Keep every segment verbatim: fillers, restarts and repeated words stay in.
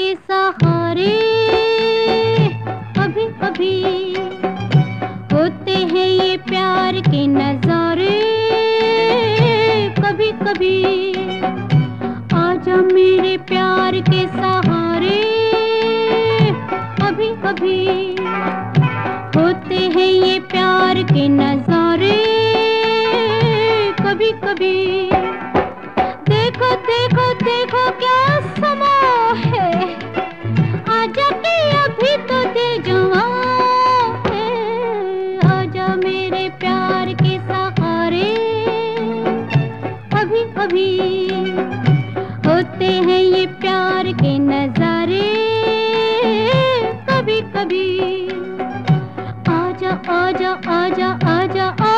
के सहारे कभी कभी होते हैं ये प्यार के नजारे। कभी कभी आजा मेरे प्यार के सहारे। कभी कभी होते हैं ये प्यार के नजारे। कभी कभी देखो देखो देखो क्या समा है, आजा के अभी तो दिल जवां है। आजा मेरे प्यार के सहारे। कभी कभी होते हैं ये प्यार के नजारे। कभी कभी आजा आजा आजा आजा आजा।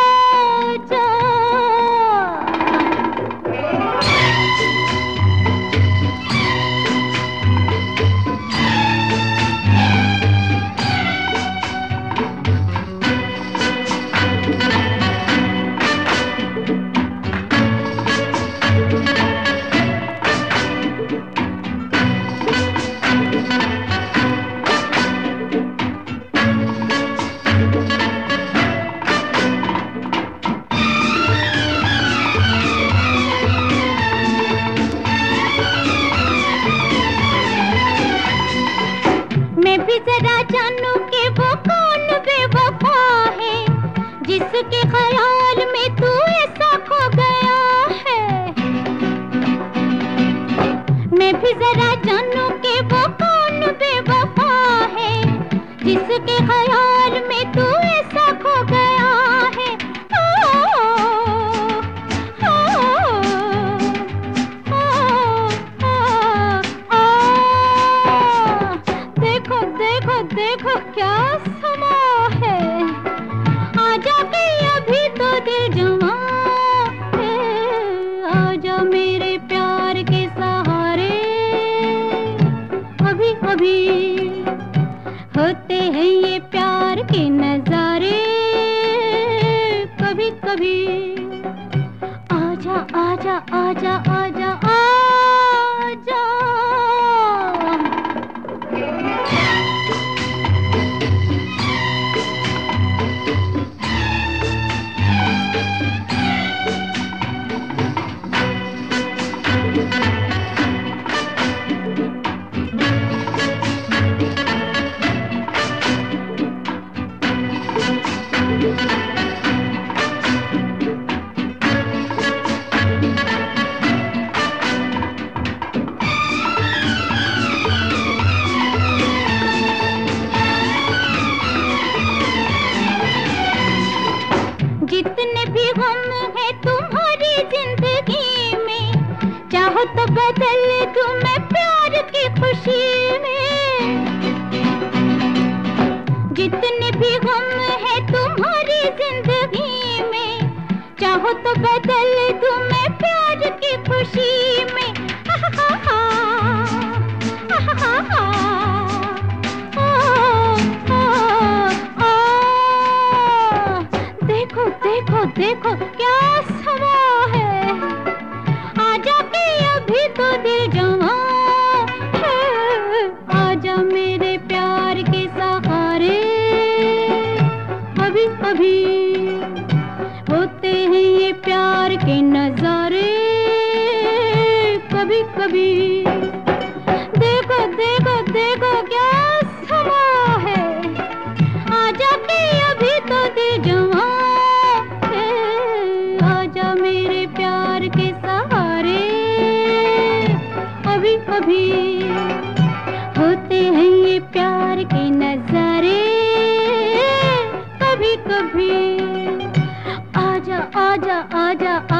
मैं भी जरा जानूं कि वो कौन बेवफा है, जिसके ख्याल में तू ऐसा खो गया है। मैं भी जरा जानूं कि वो कौन बेवफा है, जिसके ख्याल में तू ऐसा खो गया है। ओ, ओ, ओ, ओ, ओ, देखो देखो देखो क्या समा है, आजा के अभी तो दिल जवां है। आजा मेरे प्यार के सहारे। कभी कभी होते हैं ये प्यार के नजारे। कभी कभी आजा आजा आजा आजा आजा। जितने भी गम है तुम्हारी जिंदगी में, चाहो तो बदल दूं मैं प्यार की खुशी में। जितने भी गम है तुम्हारी जिंदगी में, चाहो तो बदल दूं मैं प्यार की खुशी में। देखो देखो देखो क्या समा है, आजा के अभी तो दिल जवां है। आजा मेरे प्यार के सहारे। कभी कभी होते हैं ये प्यार के नजारे। कभी कभी देखो देखो देखो क्या समा है, आजा के अभी तो दिल जवां है। आजा मेरे प्यार के सहारे। कभी कभी होते हैं ये प्यार के नजारे। कभी कभी आजा आजा आजा